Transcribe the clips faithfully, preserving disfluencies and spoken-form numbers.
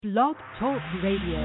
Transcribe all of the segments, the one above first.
Blog Talk Radio.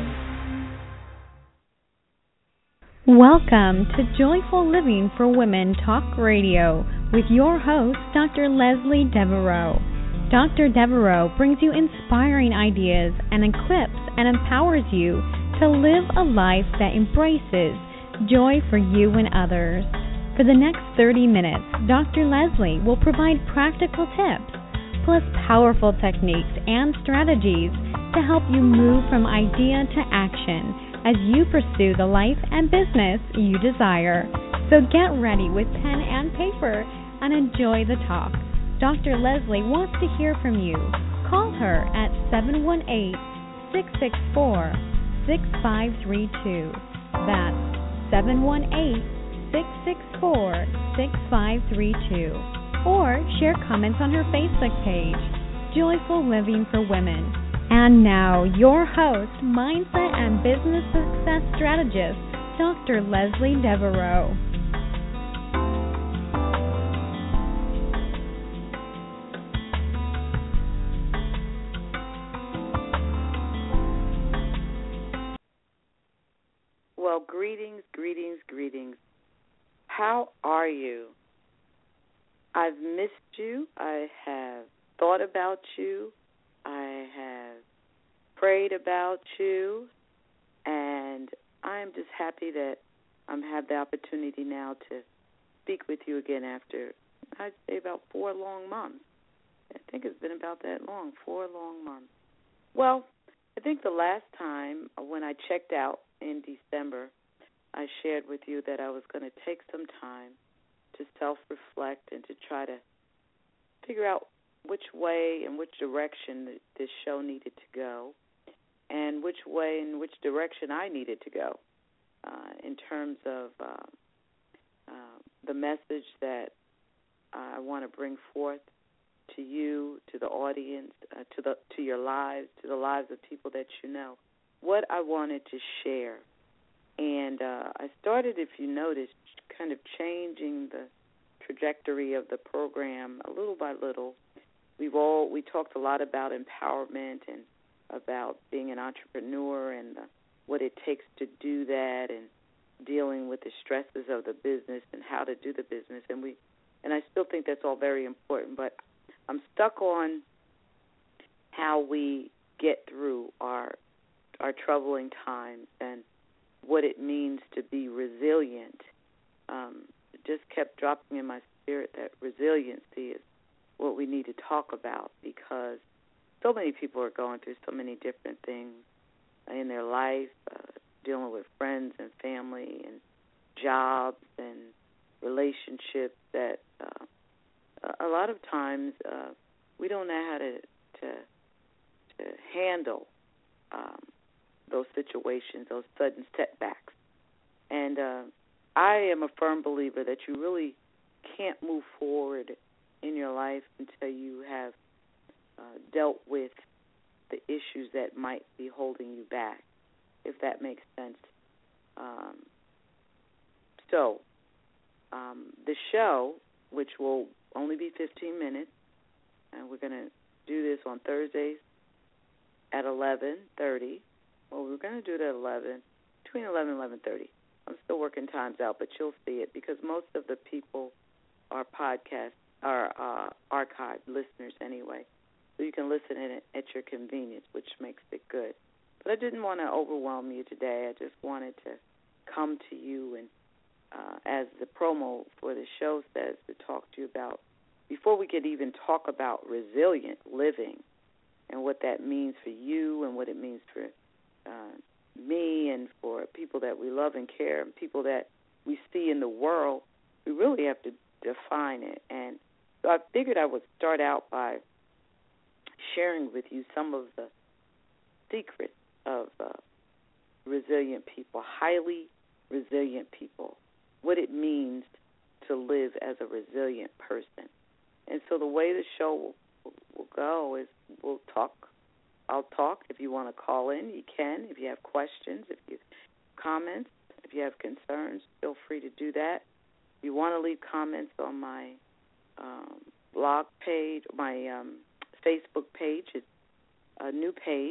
Welcome to Joyful Living for Women Talk Radio with your host, Doctor Leslie Devereaux. Doctor Devereaux brings you inspiring ideas and equips and empowers you to live a life that embraces joy for you and others. For the next thirty minutes, Doctor Leslie will provide practical tips, plus powerful techniques and strategies to help you move from idea to action as you pursue the life and business you desire. So get ready with pen and paper and enjoy the talk. Doctor Leslie wants to hear from you. Call her at seven one eight, six six four, six five three two. That's seven one eight, six six four, six five three two. Or share comments on her Facebook page, Joyful Living for Women. And now, your host, mindset and business success strategist, Doctor Leslie Devereaux. Well, greetings, greetings, greetings. How are you? I've missed you. I have thought about you. I have prayed about you, and I am just happy that I have the opportunity now to speak with you again after, I'd say, about four long months. I think it's been about that long, four long months. Well, I think the last time when I checked out in December, I shared with you that I was going to take some time to self-reflect and to try to figure out which way and which direction this show needed to go, and which way and which direction I needed to go uh, in terms of uh, uh, the message that I want to bring forth to you, to the audience, uh, to the to your lives, to the lives of people that you know, what I wanted to share. And uh, I started, if you noticed, kind of changing the trajectory of the program a little by little. We've all we talked a lot about empowerment and about being an entrepreneur and uh, what it takes to do that, and dealing with the stresses of the business and how to do the business. And we and I still think that's all very important, but I'm stuck on how we get through our our troubling times and what it means to be resilient. Um, it just kept dropping in my spirit that resiliency is what we need to talk about, because so many people are going through so many different things in their life, uh, dealing with friends and family and jobs and relationships that uh, a lot of times uh, we don't know how to to, to handle um, those situations, those sudden setbacks. And uh, I am a firm believer that you really can't move forward in your life until you have uh, dealt with the issues that might be holding you back, if that makes sense. Um, so um, the show, which will only be fifteen minutes, and we're going to do this on Thursdays at eleven thirty. Well, we're going to do it at eleven, between eleven and eleven thirty. I'm still working times out, but you'll see it, because most of the people are podcast, are uh, archived listeners anyway. So you can listen in it at your convenience, which makes it good. But I didn't want to overwhelm you today. I just wanted to come to you and, uh, as the promo for the show says, to talk to you about, before we could even talk about resilient living and what that means for you and what it means for uh, me and for people that we love and care and people that we see in the world, we really have to define it. And so I figured I would start out by sharing with you some of the secrets of uh, resilient people, highly resilient people, what it means to live as a resilient person. And so the way the show will, will, will go is we'll talk. I'll talk. If you want to call in, you can. If you have questions, if you have comments, if you have concerns, feel free to do that. If you want to leave comments on my um, blog page, my um, Facebook page, it's a new page,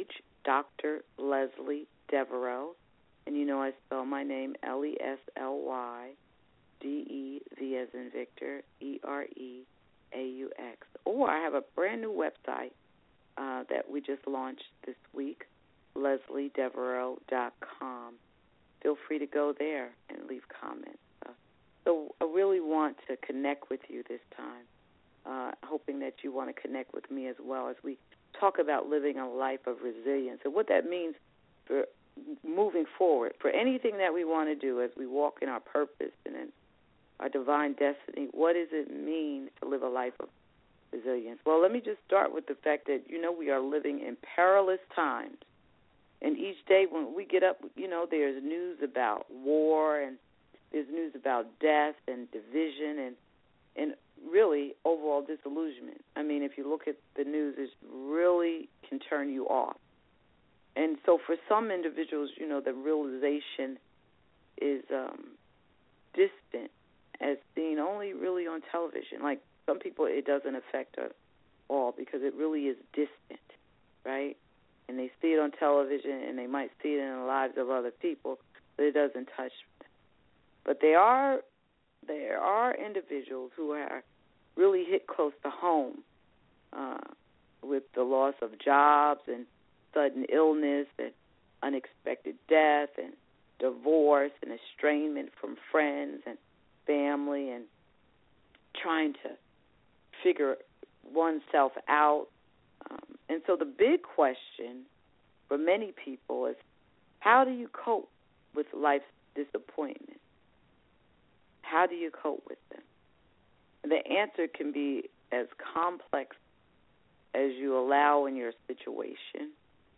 Doctor Leslie Devereaux. And you know I spell my name L E S L Y D E V as in Victor, E R E A U X. Or I have a brand new website uh, that we just launched this week, leslie devereaux dot com. Feel free to go there and leave comments. Uh, so I really want to connect with you this time, uh, hoping that you want to connect with me as well as we talk about living a life of resilience and what that means for moving forward, for anything that we want to do as we walk in our purpose and in our divine destiny. What does it mean to live a life of resilience? Well, let me just start with the fact that, you know, we are living in perilous times. And each day when we get up, you know, there's news about war and there's news about death and division and, and really overall disillusionment. I mean, if you look at the news, it really can turn you off. And so for some individuals, you know, the realization is um, distant, as seen only really on television. Like some people, it doesn't affect at all because it really is distant, right? And they see it on television and they might see it in the lives of other people, but it doesn't touch them. But there are, there are individuals who are really hit close to home uh, with the loss of jobs and sudden illness and unexpected death and divorce and estrangement from friends and family and trying to figure oneself out. Um, and so the big question for many people is, how do you cope with life's disappointment? How do you cope with them? And the answer can be as complex as you allow in your situation,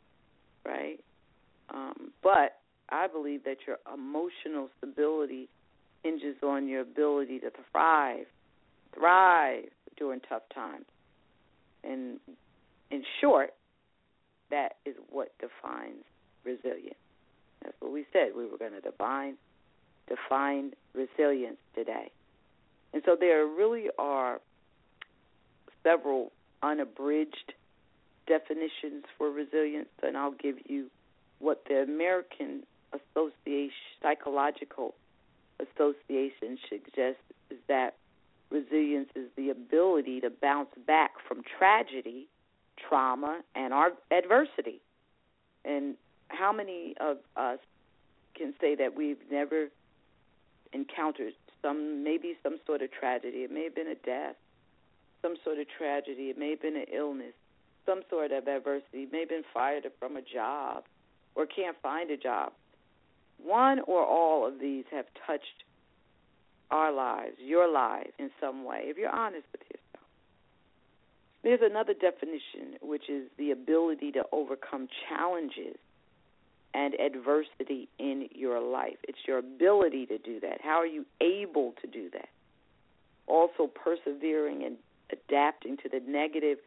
right? Um, but I believe that your emotional stability hinges on your ability to thrive, thrive during tough times. And in short, that is what defines resilience. That's what we said. We were going to define, define resilience today. And so there really are several unabridged definitions for resilience, and I'll give you what the American Association, Psychological Association suggests is that resilience is the ability to bounce back from tragedy, trauma, and our adversity. And how many of us can say that we've never encountered some, maybe some sort of tragedy? It may have been a death, some sort of tragedy. It may have been an illness, some sort of adversity. You may have been fired from a job or can't find a job. One or all of these have touched our lives, your lives in some way, if you're honest with yourself. There's another definition, which is the ability to overcome challenges and adversity in your life. It's your ability to do that. How are you able to do that? Also persevering and adapting to the negative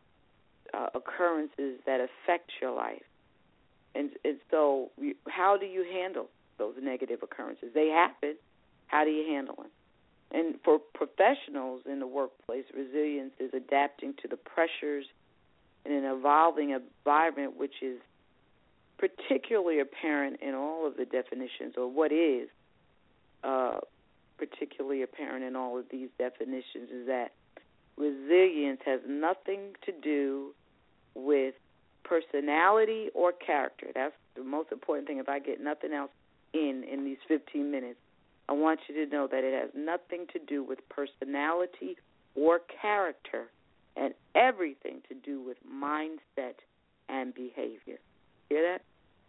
uh, occurrences that affect your life. And, and so we, how do you handle those negative occurrences? They happen. How do you handle them? And for professionals in the workplace, resilience is adapting to the pressures in an evolving environment, which is particularly apparent in all of the definitions, or what is uh, particularly apparent in all of these definitions, is that resilience has nothing to do with personality or character. That's the most important thing. If I get nothing else in in these fifteen minutes, I want you to know that it has nothing to do with personality or character and everything to do with mindset and behavior. Hear that?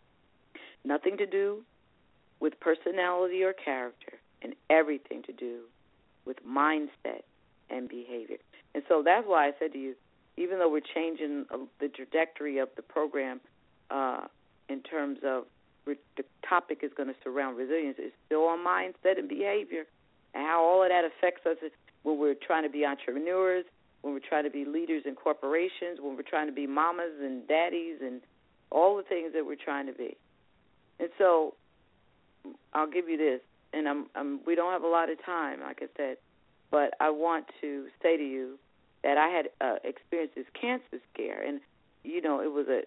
Nothing to do with personality or character and everything to do with mindset and behavior. And so that's why I said to you, even though we're changing uh, the trajectory of the program uh, in terms of re- the topic is going to surround resilience, it's still on mindset and behavior and how all of that affects us when we're trying to be entrepreneurs, when we're trying to be leaders in corporations, when we're trying to be mamas and daddies and all the things that we're trying to be. And so I'll give you this, and I'm, I'm, we don't have a lot of time, like I said, but I want to say to you that I had uh, experienced this cancer scare, and, you know, it was a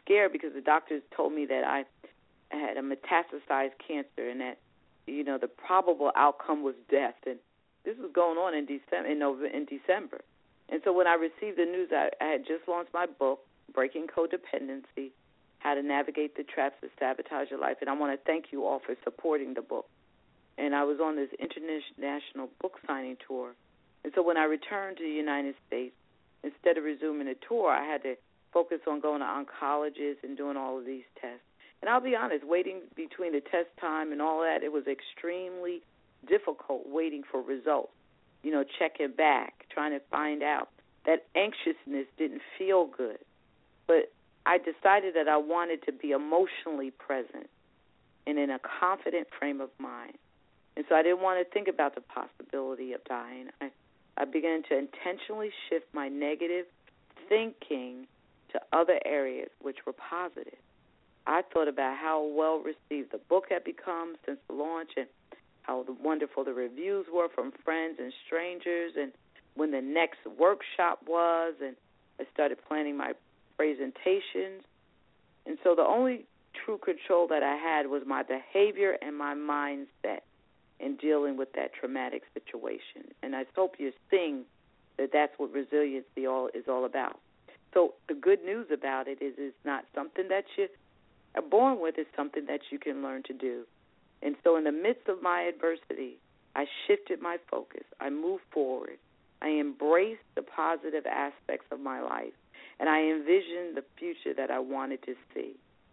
scared because the doctors told me that I had a metastasized cancer and that, you know, the probable outcome was death. And this was going on in December. In, November, in December. And so when I received the news, I, I had just launched my book, Breaking Codependency, How to Navigate the Traps That Sabotage Your Life. And I want to thank you all for supporting the book. And I was on this international book signing tour. And so when I returned to the United States, instead of resuming the tour, I had to focus on going to oncologists and doing all of these tests. And I'll be honest, waiting between the test time and all that, it was extremely difficult waiting for results, you know, checking back, trying to find out. That anxiousness didn't feel good. But I decided that I wanted to be emotionally present and in a confident frame of mind. And so I didn't want to think about the possibility of dying. I, I began to intentionally shift my negative thinking to other areas which were positive. I thought about how well received the book had become since the launch and how wonderful the reviews were from friends and strangers and when the next workshop was, and I started planning my presentations. And so the only true control that I had was my behavior and my mindset in dealing with that traumatic situation. And I hope you're seeing that that's what resiliency all is all about. So the good news about it is it's not something that you are born with, it's something that you can learn to do. And so in the midst of my adversity, I shifted my focus. I moved forward. I embraced the positive aspects of my life, and I envisioned the future that I wanted to see.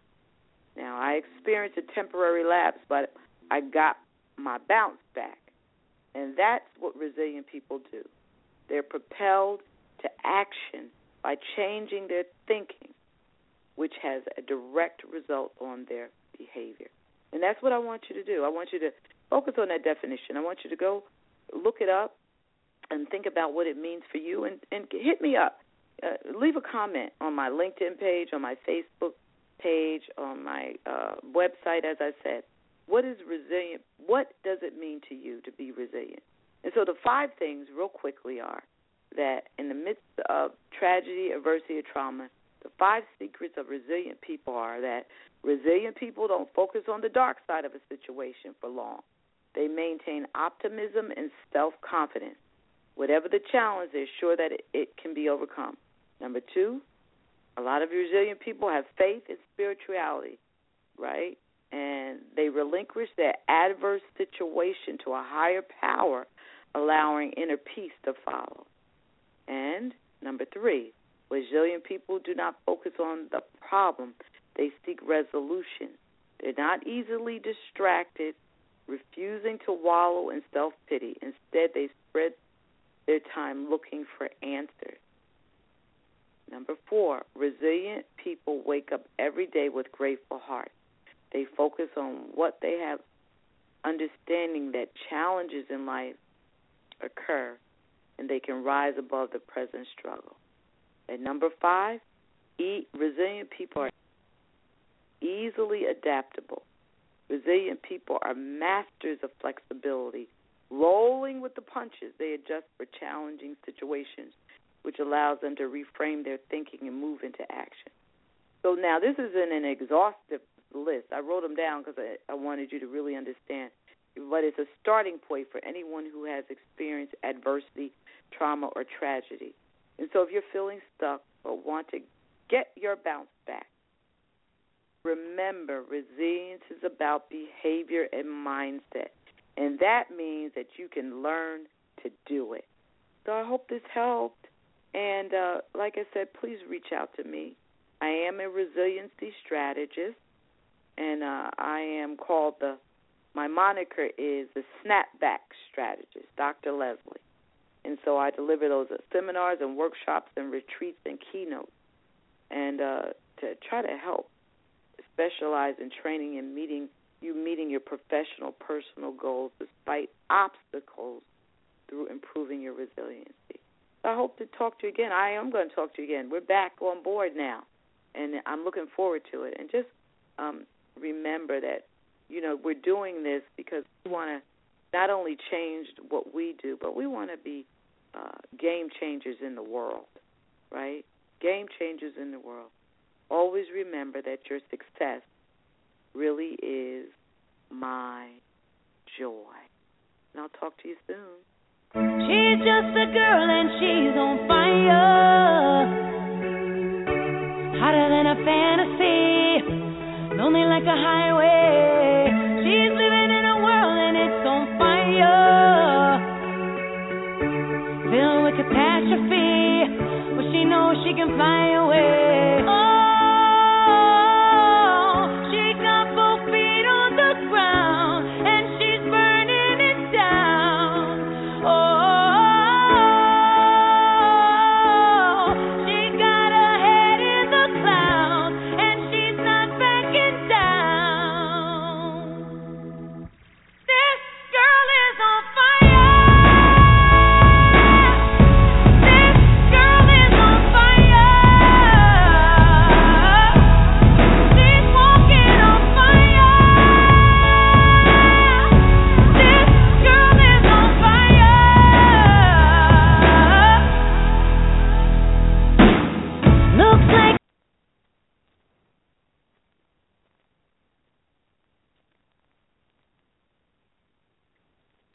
Now, I experienced a temporary lapse, but I got my bounce back, and that's what resilient people do. They're propelled to action by changing their thinking, which has a direct result on their behavior. And that's what I want you to do. I want you to focus on that definition. I want you to go look it up and think about what it means for you, and, and hit me up. Uh, leave a comment on my LinkedIn page, on my Facebook page, on my uh, website, as I said. What is resilient? What does it mean to you to be resilient? And so the five things, real quickly, are that in the midst of tragedy, adversity, or trauma, the five secrets of resilient people are that resilient people don't focus on the dark side of a situation for long. They maintain optimism and self-confidence. Whatever the challenge, they're sure that it, it can be overcome. Number two, a lot of resilient people have faith in spirituality, right? And they relinquish their adverse situation to a higher power, allowing inner peace to follow. And number three, resilient people do not focus on the problem. They seek resolution. They're not easily distracted, refusing to wallow in self-pity. Instead, they spread their time looking for answers. Number four, resilient people wake up every day with grateful hearts. They focus on what they have, understanding that challenges in life occur and they can rise above the present struggle. And number five, e- resilient people are easily adaptable. Resilient people are masters of flexibility. Rolling with the punches, they adjust for challenging situations, which allows them to reframe their thinking and move into action. So now this isn't an exhaustive list. I wrote them down because I, I wanted you to really understand. But it's a starting point for anyone who has experienced adversity, trauma, or tragedy. And so if you're feeling stuck or want to get your bounce back, remember, resilience is about behavior and mindset. And that means that you can learn to do it. So I hope this helped. And uh, like I said, please reach out to me. I am a resiliency strategist, and uh, I am called the, my moniker is the Snapback Strategist, Doctor Leslie. And so I deliver those seminars and workshops and retreats and keynotes, and uh, to try to help specialize in training and meeting you meeting your professional, personal goals despite obstacles through improving your resiliency. So I hope to talk to you again. I am going to talk to you again. We're back on board now, and I'm looking forward to it. And just um, remember that, you know, we're doing this because we want to not only change what we do, but we want to be uh, game changers in the world, right? Game changers in the world. always remember that your success really is my joy. And I'll talk to you soon. She's just a girl and she's on fire, hotter than a fantasy, lonely like a highway. She's living in a world and it's on fire, filled with catastrophe, but she knows she can fly away.